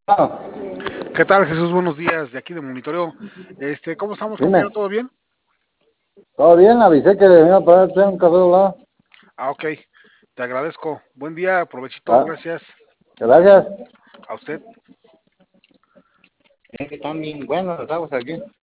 ¿Qué tal, Jesús? Buenos días, de aquí de Monitoreo. ¿Cómo estamos, Dime, compañero? ¿Todo bien? ¿todo bien? Avisé que me iba a parar un café de lado. Ah, ok. Te agradezco. Buen día, provechito, Ah, gracias gracias. a usted. Es que están bien buenos los aguas aquí.